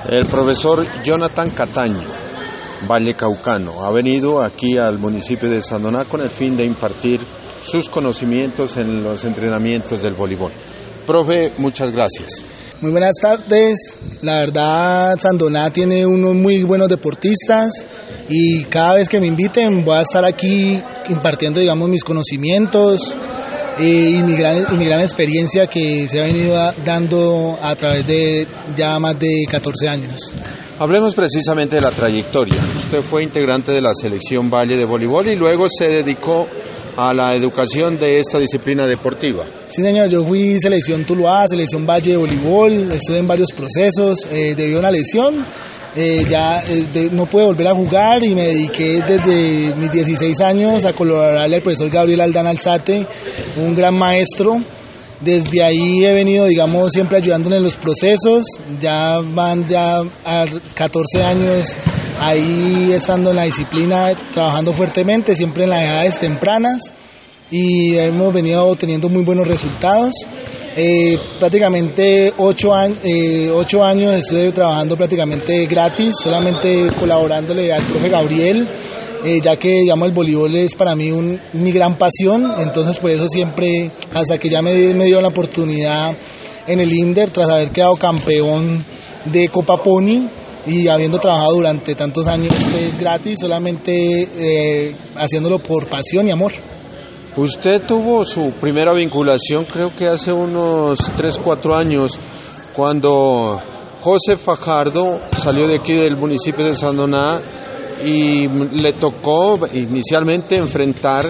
El profesor Jonathan Cataño, vallecaucano, ha venido aquí al municipio de Sandoná con el fin de impartir sus conocimientos en los entrenamientos del voleibol. Profe, muchas gracias. Muy buenas tardes. La verdad, Sandoná tiene unos muy buenos deportistas y cada vez que me inviten voy a estar aquí impartiendo, mis conocimientos y mi gran experiencia que se ha venido dando a través de ya más de 14 años. Hablemos precisamente de la trayectoria. Usted fue integrante de la selección Valle de voleibol y luego se dedicó a la educación de esta disciplina deportiva. Sí, señor, yo fui selección Tuluá, selección Valle de voleibol, estuve en varios procesos, debido a una lesión, no pude volver a jugar y me dediqué desde mis 16 años a colaborarle al profesor Gabriel Aldana Alzate, un gran maestro. Desde ahí he venido, siempre ayudándole en los procesos, ya van a 14 años ahí estando en la disciplina, trabajando fuertemente, siempre en las edades tempranas y hemos venido teniendo muy buenos resultados. Prácticamente 8 años estuve trabajando prácticamente gratis, solamente colaborándole al profe Gabriel. Ya que el voleibol es para mí mi gran pasión, entonces por eso siempre, hasta que ya me dio la oportunidad en el INDER, tras haber quedado campeón de Copa Pony y habiendo trabajado durante tantos años pues gratis, solamente haciéndolo por pasión y amor. Usted tuvo su primera vinculación creo que hace unos 3-4 años, cuando José Fajardo salió de aquí del municipio de Sandoná y le tocó inicialmente enfrentar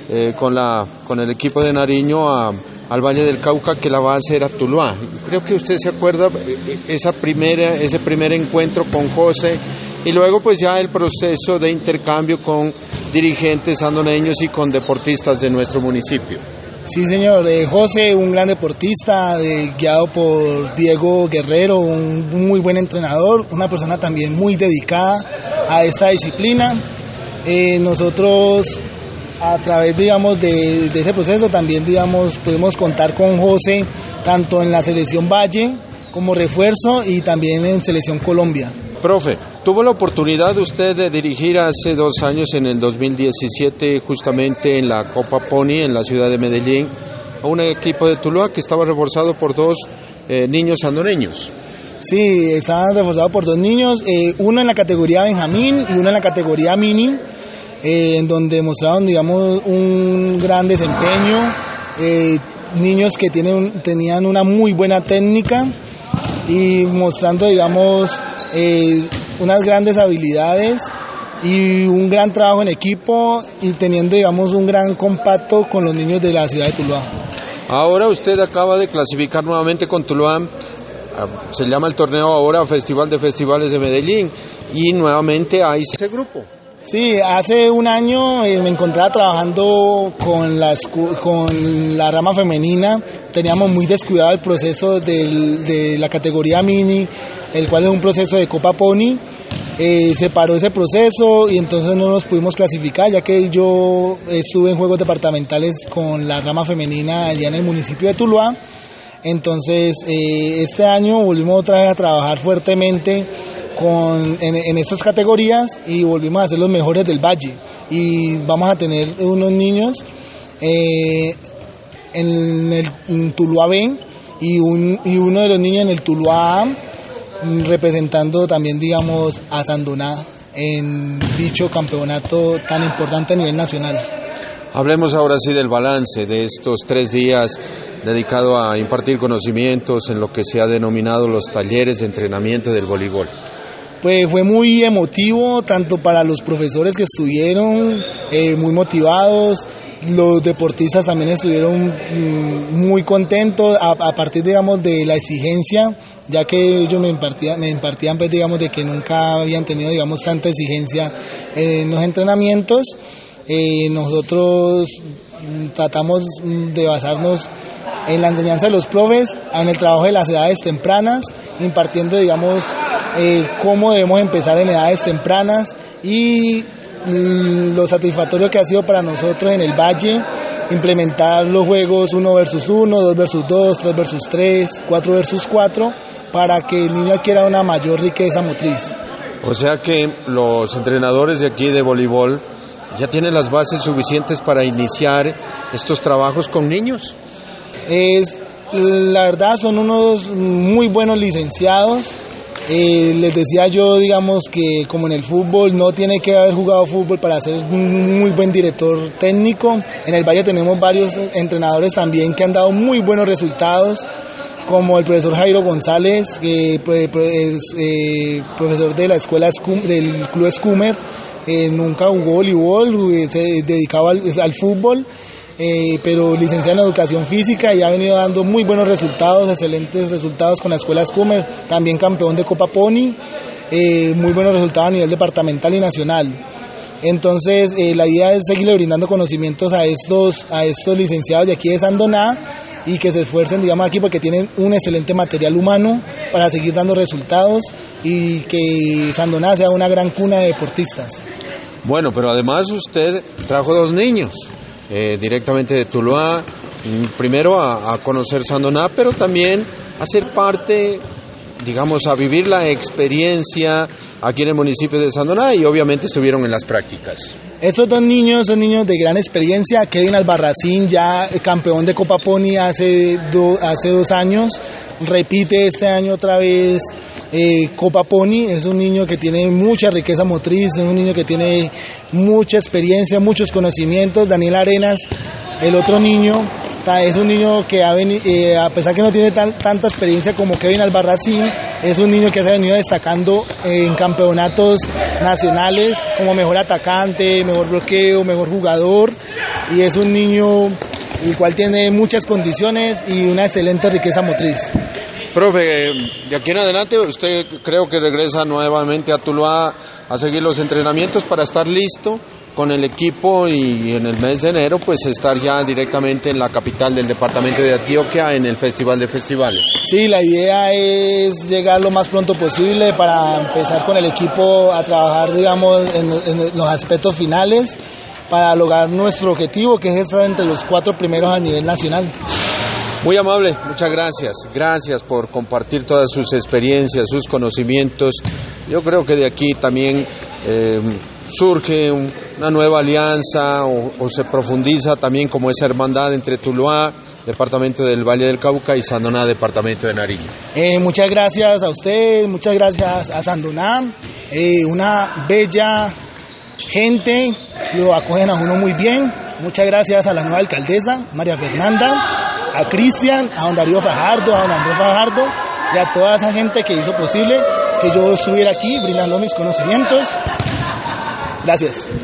con el equipo de Nariño al Valle del Cauca, que la base era Tuluá. Creo que usted se acuerda ese primer encuentro con José y luego pues ya el proceso de intercambio con dirigentes sandoneños y con deportistas de nuestro municipio. Sí, señor. José, un gran deportista, guiado por Diego Guerrero, un muy buen entrenador, una persona también muy dedicada a esta disciplina. Nosotros, a través, de ese proceso, también, pudimos contar con José, tanto en la selección Valle como refuerzo y también en selección Colombia. Profe, tuvo la oportunidad usted de dirigir hace 2 años, en el 2017, justamente en la Copa Pony en la ciudad de Medellín, a un equipo de Tuluá que estaba reforzado por 2 niños sandoneños. Sí, estaban reforzados por 2 niños, uno en la categoría Benjamín y uno en la categoría Mini, en donde mostraron, un gran desempeño, niños que tenían una muy buena técnica y mostrando, unas grandes habilidades y un gran trabajo en equipo y teniendo, un gran compacto con los niños de la ciudad de Tuluá. Ahora usted acaba de clasificar nuevamente con Tuluá, se llama el torneo ahora Festival de Festivales de Medellín y nuevamente hay ese grupo. Sí, hace un año me encontraba trabajando con la rama femenina, teníamos muy descuidado el proceso de la categoría Mini, el cual es un proceso de Copa Pony. Se paró ese proceso y entonces no nos pudimos clasificar, ya que yo estuve en juegos departamentales con la rama femenina allá en el municipio de Tuluá. Entonces este año volvimos otra vez a trabajar fuertemente en estas categorías y volvimos a ser los mejores del Valle y vamos a tener unos niños en el Tuluá B y uno de los niños en el Tuluá A, representando también, a Sandoná en dicho campeonato tan importante a nivel nacional. Hablemos ahora sí del balance de estos 3 días dedicado a impartir conocimientos en lo que se ha denominado los talleres de entrenamiento del voleibol. Pues fue muy emotivo, tanto para los profesores que estuvieron muy motivados, los deportistas también estuvieron muy contentos a partir, de la exigencia, ya que ellos me impartían pues, de que nunca habían tenido, tanta exigencia en los entrenamientos. Nosotros tratamos de basarnos en la enseñanza de los profes, en el trabajo de las edades tempranas, impartiendo, cómo debemos empezar en edades tempranas y lo satisfactorio que ha sido para nosotros en el Valle implementar los juegos 1 versus 1, 2 versus 2, 3 versus 3, 4 versus 4 para que el niño adquiera una mayor riqueza motriz. O sea que los entrenadores de aquí de voleibol ya tienen las bases suficientes para iniciar estos trabajos con niños. La verdad son unos muy buenos licenciados. Les decía yo, digamos, que como en el fútbol no tiene que haber jugado fútbol para ser un muy buen director técnico. En el Valle tenemos varios entrenadores también que han dado muy buenos resultados, como el profesor Jairo González, que es profesor de la escuela del Club Escumer. Nunca jugó voleibol, se dedicaba al fútbol, pero licenciado en educación física y ha venido dando muy buenos resultados, excelentes resultados con la escuela Escumer, también campeón de Copa Pony, muy buenos resultados a nivel departamental y nacional. Entonces la idea es seguirle brindando conocimientos a estos licenciados de aquí de Sandoná y que se esfuercen, digamos, aquí porque tienen un excelente material humano para seguir dando resultados y que Sandoná sea una gran cuna de deportistas. Bueno, pero además usted trajo 2 niños directamente de Tuluá, primero a conocer Sandoná, pero también a ser parte, digamos, a vivir la experiencia aquí en el municipio de Sandoná y obviamente estuvieron en las prácticas. Estos 2 niños son niños de gran experiencia. Kevin Albarracín, ya campeón de Copa Pony hace 2 años, repite este año otra vez Copa Pony. Es un niño que tiene mucha riqueza motriz, es un niño que tiene mucha experiencia, muchos conocimientos. Daniel Arenas, el otro niño, es un niño que a pesar que no tiene tanta experiencia como Kevin Albarracín, es un niño que se ha venido destacando en campeonatos nacionales como mejor atacante, mejor bloqueo, mejor jugador, y es un niño el cual tiene muchas condiciones y una excelente riqueza motriz. Profe, de aquí en adelante usted creo que regresa nuevamente a Tuluá a seguir los entrenamientos para estar listo con el equipo y en el mes de enero pues estar ya directamente en la capital del departamento de Antioquia en el Festival de Festivales. Sí, la idea es llegar lo más pronto posible para empezar con el equipo a trabajar, digamos, en los aspectos finales para lograr nuestro objetivo, que es estar entre los 4 primeros a nivel nacional. Muy amable, muchas gracias. Gracias por compartir todas sus experiencias, sus conocimientos. Yo creo que de aquí también surge una nueva alianza o se profundiza también como esa hermandad entre Tuluá, departamento del Valle del Cauca, y Sandoná, departamento de Nariño. Muchas gracias a usted, muchas gracias a Sandoná, una bella gente, lo acogen a uno muy bien. Muchas gracias a la nueva alcaldesa, María Fernanda, a Cristian, a don Darío Fajardo, a don Andrés Fajardo y a toda esa gente que hizo posible que yo estuviera aquí brindando mis conocimientos. Gracias.